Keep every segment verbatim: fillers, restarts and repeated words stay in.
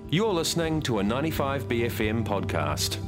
You're listening to a ninety-five B F M podcast.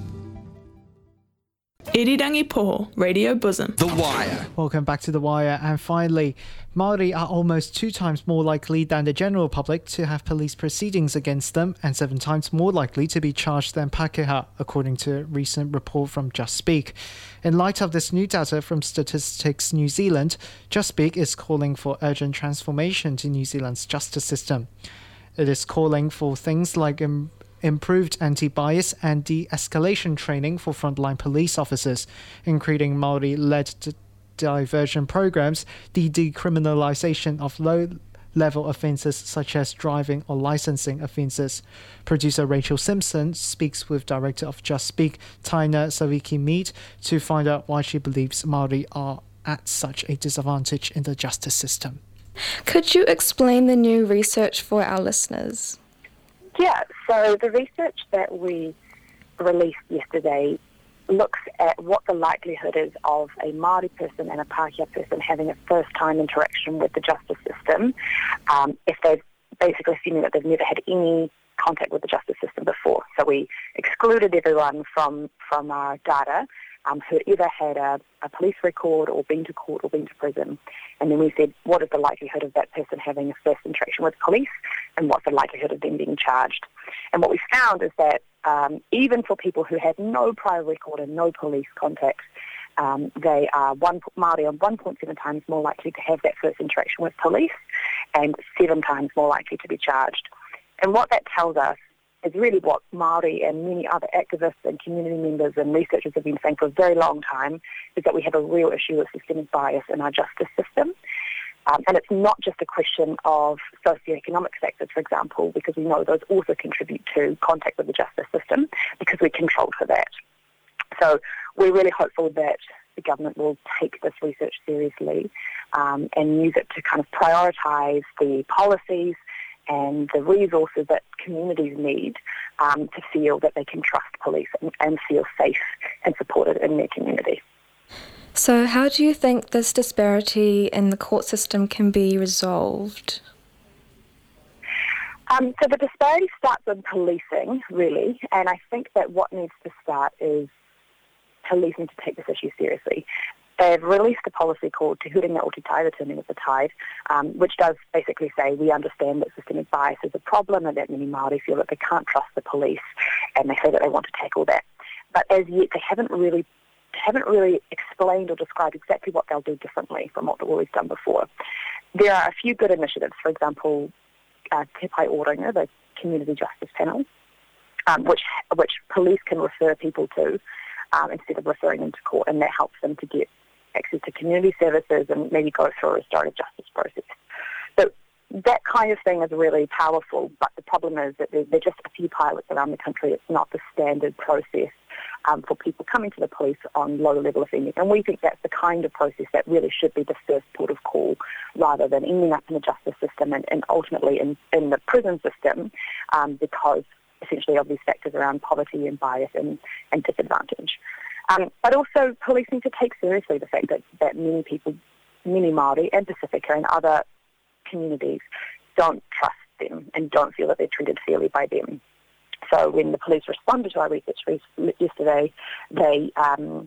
Irirangi Poho, Radio Bosom. The Wire. Welcome back to The Wire. And finally, Māori are almost two times more likely than the general public to have police proceedings against them and seven times more likely to be charged than Pākehā, according to a recent report from Just Speak. In light of this new data from Statistics New Zealand, Just Speak is calling for urgent transformation to New Zealand's justice system. It is calling for things like im- improved anti-bias and de-escalation training for frontline police officers, including Māori-led d- diversion programs, the decriminalisation of low-level offences such as driving or licensing offences. Producer Rachel Simpson speaks with director of Just Speak, Taina Sawiki-Mead, to find out why she believes Māori are at such a disadvantage in the justice system. Could you explain the new research for our listeners? Yeah, so the research that we released yesterday looks at what the likelihood is of a Māori person and a Pākehā person having a first-time interaction with the justice system, um, if they've basically assuming that they've never had any contact with the justice system before. So we excluded everyone from, from our data um, who either had a, a police record or been to court or been to prison. And then we said, what is the likelihood of that person having a first interaction with police, and what's the likelihood of them being charged? And what we found is that um, even for people who had no prior record and no police contact, um, they are one Māori are one point seven times more likely to have that first interaction with police, and seven times more likely to be charged. And what that tells us is really what Māori and many other activists and community members and researchers have been saying for a very long time, is that we have a real issue with systemic bias in our justice system. Um, and it's not just a question of socioeconomic factors, for example, because we know those also contribute to contact with the justice system, because we're controlled for that. So we're really hopeful that the government will take this research seriously um, and use it to kind of prioritise the policies and the resources that communities need um, to feel that they can trust police and, and feel safe and supported in their community. So how do you think this disparity in the court system can be resolved? Um, so the disparity starts with policing, really, and I think that what needs to start is police need to take this issue seriously. They've released a policy called Te Huringa o Te Tai, the Turning of the Tide, um, which does basically say we understand that systemic bias is a problem and that many Māori feel that they can't trust the police, and they say that they want to tackle that. But as yet, they haven't really haven't really explained or described exactly what they'll do differently from what they've always done before. There are a few good initiatives, for example, uh, Te Pai Oringa, the Community Justice Panel, um, which which police can refer people to um, instead of referring them to court, and that helps them to get access to community services and maybe go through a restorative justice process. So that kind of thing is really powerful, but the problem is that there are just a few pilots around the country. It's not the standard process um, for people coming to the police on low-level offending. And we think that's the kind of process that really should be the first port of call, rather than ending up in the justice system and, and ultimately in, in the prison system um, because essentially of these factors around poverty and bias and, and disadvantage. Um, but also police need to take seriously the fact that, that many people, many Māori and Pacifica and other communities don't trust them and don't feel that they're treated fairly by them. So when the police responded to our research yesterday, they um,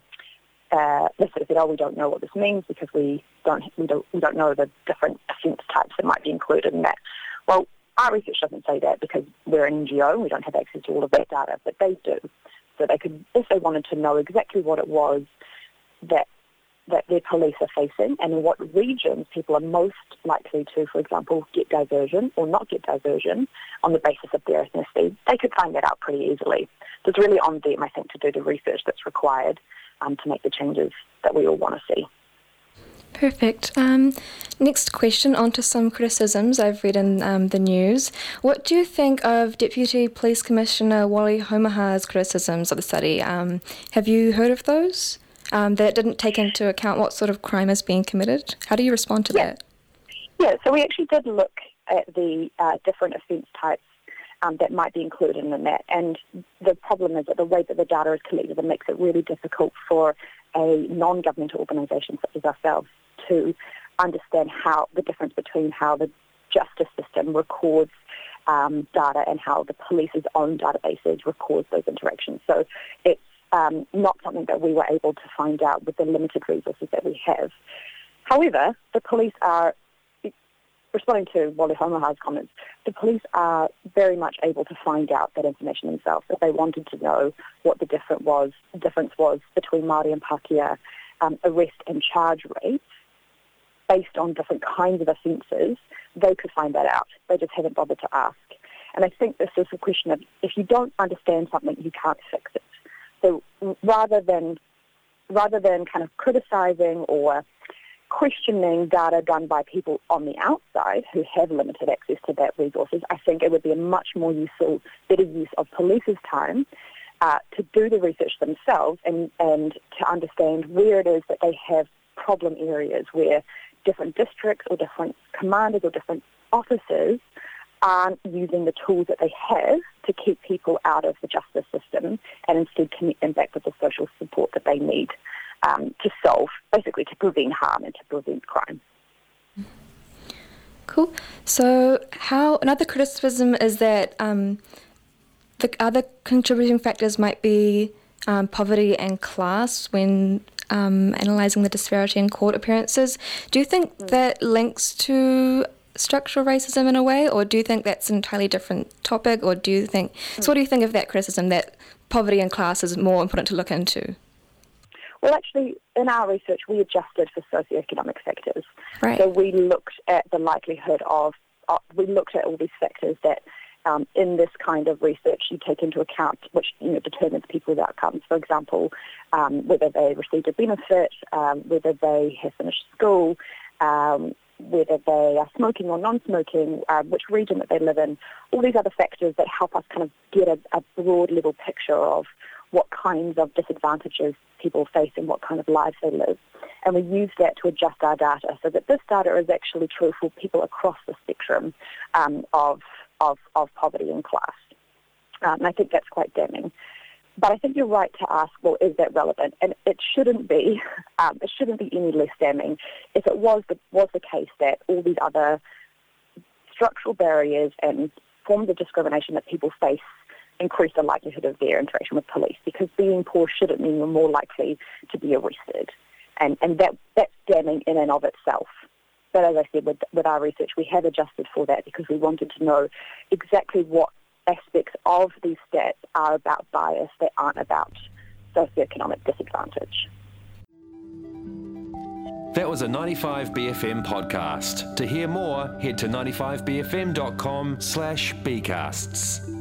uh, they sort of said, "Oh, we don't know what this means because we don't we don't we don't know the different offence types that might be included in that." Well, our research doesn't say that because we're an N G O and we don't have access to all of that data, but they do. So they could, if they wanted to know exactly what it was that that their police are facing and in what regions people are most likely to, for example, get diversion or not get diversion on the basis of their ethnicity, they could find that out pretty easily. So it's really on them, I think, to do the research that's required um, to make the changes that we all want to see. Perfect. Um, next question, on to some criticisms I've read in um, the news. What do you think of Deputy Police Commissioner Wally Homaha's criticisms of the study? Um, have you heard of those? Um, that it didn't take into account what sort of crime is being committed? How do you respond to yeah. that? Yeah, so we actually did look at the uh, different offence types um, that might be included in that, and the problem is that the way that the data is collected, it makes it really difficult for a non-governmental organisation such as ourselves to understand how the difference between how the justice system records um, data and how the police's own databases records those interactions. So it's um, not something that we were able to find out with the limited resources that we have. However, the police are, responding to Wally Homaha's comments, the police are very much able to find out that information themselves. If they wanted to know what the difference was, the difference was between Māori and Pākehā um, arrest and charge rates based on different kinds of offences, they could find that out. They just haven't bothered to ask. And I think this is a question of, if you don't understand something, you can't fix it. So rather than rather than kind of criticising or questioning data done by people on the outside who have limited access to that resources, I think it would be a much more useful, better use of police's time uh, to do the research themselves and, and to understand where it is that they have problem areas where different districts or different commanders or different officers aren't using the tools that they have to keep people out of the justice system and instead connect them back with the social support that they need um, to solve, basically to prevent harm and to prevent crime. Cool. So how another criticism is that um, the other contributing factors might be um, poverty and class when um, analysing the disparity in court appearances. Do you think mm. that links to structural racism in a way, or do you think that's an entirely different topic, or do you think, mm. so what do you think of that criticism that poverty and class is more important to look into? Well, actually, in our research, we adjusted for socioeconomic factors. Right. So we looked at the likelihood of, uh, we looked at all these factors that um, in this kind of research you take into account, which you know determines people's outcomes. For example, um, whether they received a benefit, um, whether they have finished school, um, whether they are smoking or non-smoking, uh, which region that they live in, all these other factors that help us kind of get a, a broad level picture of what kinds of disadvantages people face and what kind of lives they live. And we use that to adjust our data so that this data is actually true for people across the spectrum um, of, of, of poverty and class. Um, and I think that's quite damning. But I think you're right to ask, well, is that relevant? And it shouldn't be. Um, it shouldn't be any less damning if it was the, was the case that all these other structural barriers and forms of discrimination that people face increase the likelihood of their interaction with police, because being poor shouldn't mean you're more likely to be arrested. And, and that that's damning in and of itself. But as I said, with, with our research, we have adjusted for that because we wanted to know exactly what aspects of these stats are about bias that aren't about socioeconomic disadvantage. That was a ninety-five B F M podcast. To hear more, head to ninety-five b f m dot com slash bcasts.